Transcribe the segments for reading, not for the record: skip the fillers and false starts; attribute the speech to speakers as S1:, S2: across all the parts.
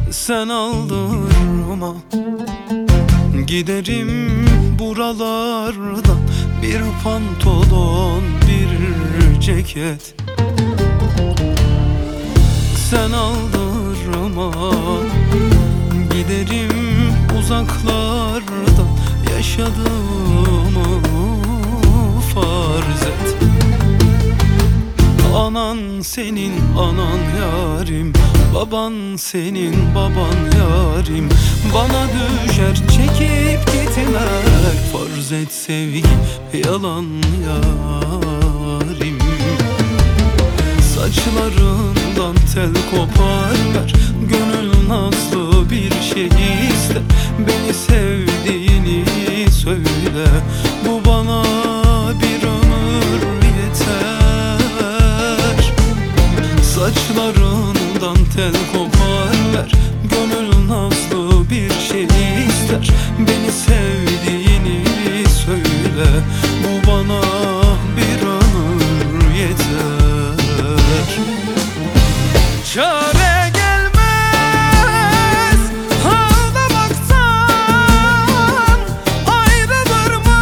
S1: Sen aldırma, giderim buralardan. Bir pantolon, bir ceket. Sen aldırma, giderim uzaklardan. Yaşadığımı farz et. Anan senin anan yarim, baban senin baban yarim. Bana düşer çekip gitmek, farz et sevgi yalan yarim. Saçlarından tel kopar ver, gönül nazlı bir şey ister. Beni sevdiğini söyle, bu bana bir ömür yeter. Saçlarından tel kopar ver, gönül nazlı bir şey ister. Beni sevdiğini söyle, bu bana bir ömür yeter. Çare gelmez ağlamaktan, ayrılır mı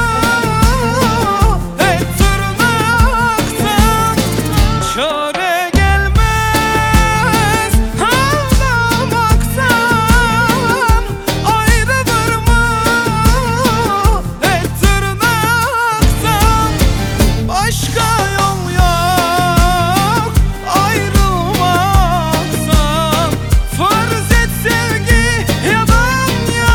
S1: et tırnaktan? Çare gelmez ağlamaktan, ayrılır mı et tırnaktan? Başka yol yok ayrılmaktan, farz et sevgi yalan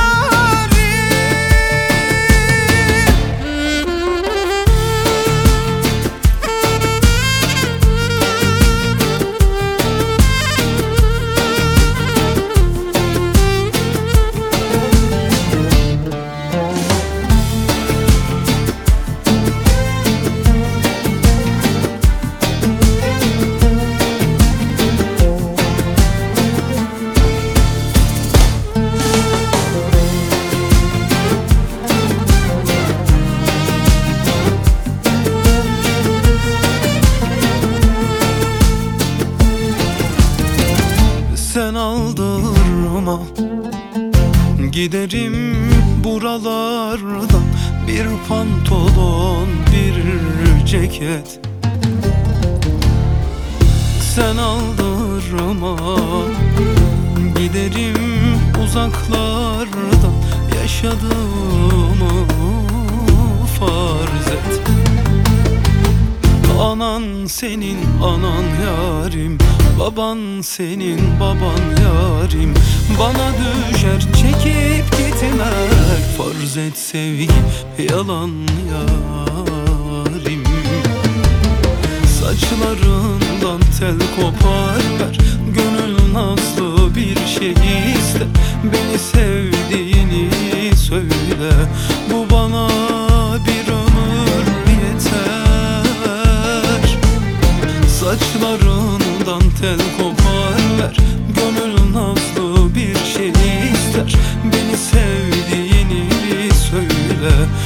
S1: Sen aldırma, giderim buralardan. Bir pantolon, bir ceket. Sen aldırma, giderim uzaklardan. Yaşadığımı farz et. Anan senin anan yarim, baban senin baban yarim. Bana düşer çekip gitmek, farz et sevgi yalan yarim. Saçlarından tel kopar ver, gönül nazlı bir şey ister. Beni sevdiğini söyle, bu bana bir ömür yeter. Saçlarından tel kopar ver, gönül nazlı bir şey ister. Beni sevdiğini söyle,